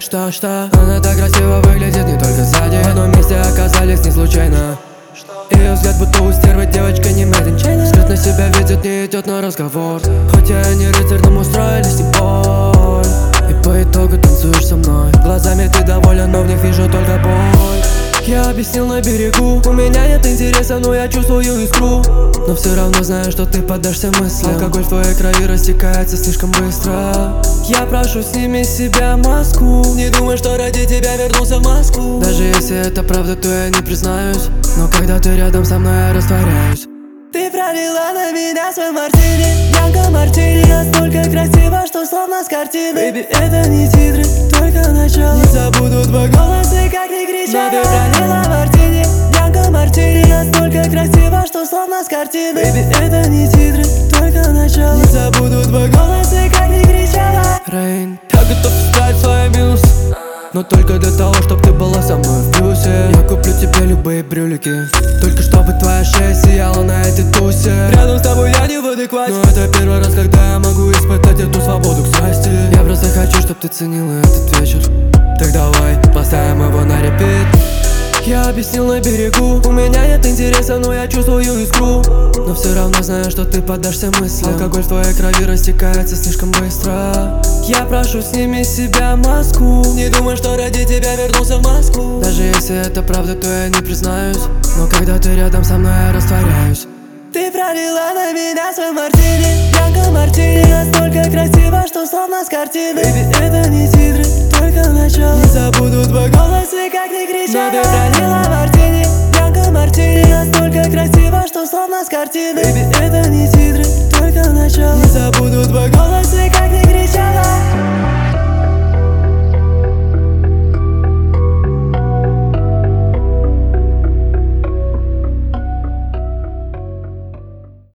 Что? Она так красиво выглядит не только сзади. В одном месте оказались не случайно. Ее взгляд будто у стервы, девочка не made in China. Скрытно себя видит, не идет на разговор. Хотя они рыцарь, нам устроили с ним бой. И по итогу танцуешь со мной. Глазами ты доволен, но в них вижу только боль. Я объяснил на берегу, у меня нет интереса, но я чувствую искру. Но все равно знаю, что ты поддашься мыслям. Алкоголь в твоей крови растекается слишком быстро. Я прошу, сними с себя маску. Не думай, что ради тебя вернулся в Москву. Даже если это правда, то я не признаюсь. Но когда ты рядом со мной, я растворяюсь. Ты пролила на меня свой мартини, Янка мартини. Настолько красиво, что словно с картины. Baby, это не титры, только начало. Не забуду твой голос и как ни кричала. Но ты пролила мартини, Янка мартини. Настолько красиво, что словно с картины. Baby, это не титры, только начало. Не забуду твой голос и как ни кричала. Рейн, я готов исправить свой минус, но только для того, чтобы ты была со мной в плюсе. Я куплю тебе любые брюлики, только чтобы твоя шея сияла на этой тусе. Рядом с тобой я не в адеквате, но это первый раз, когда я могу испытать эту свободу к страсти. Я просто хочу, чтобы ты ценила этот вечер. Так давай, поставим его на репит. Я объяснил на берегу, у меня нет интереса, но я чувствую искру. Но все равно знаю, что ты поддашься мыслям. Алкоголь в твоей крови растекается слишком быстро. Я прошу, сними с себя маску. Не думай, что ради тебя вернулся в Москву. Даже если это правда, то я не признаюсь. Но когда ты рядом со мной, я растворяюсь. Ты пролила на меня свой мартини, Янка мартини. Настолько красиво, что словно с картины. Baby, это не титры, только начало. Не забуду твой голос и как ни кричала. Но ты пролила мартини, Янка мартини. Настолько красиво, что словно с картины. Baby, это не титры, только начало. Не забуду твой голос и как ни кричала.